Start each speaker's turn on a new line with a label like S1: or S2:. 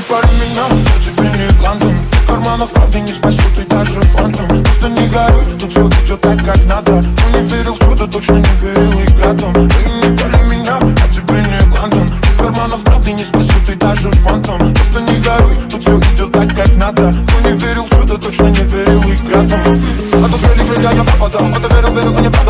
S1: пали меня, я тебе не Лондон. В карманах правды не спасет и даже фантом. Просто не горюй, тут все идет так, как надо. Кто не верил в чудо, точно не верил и гадом. Вы не пали меня, я тебе не Лондон. В карманах правды не спасет и даже фантом. Просто не горюй, тут все идет так, как надо. Кто не верил в чудо, точно не верил и гадом. А тут верили, я попадал. Кто-то верил, а не попадал.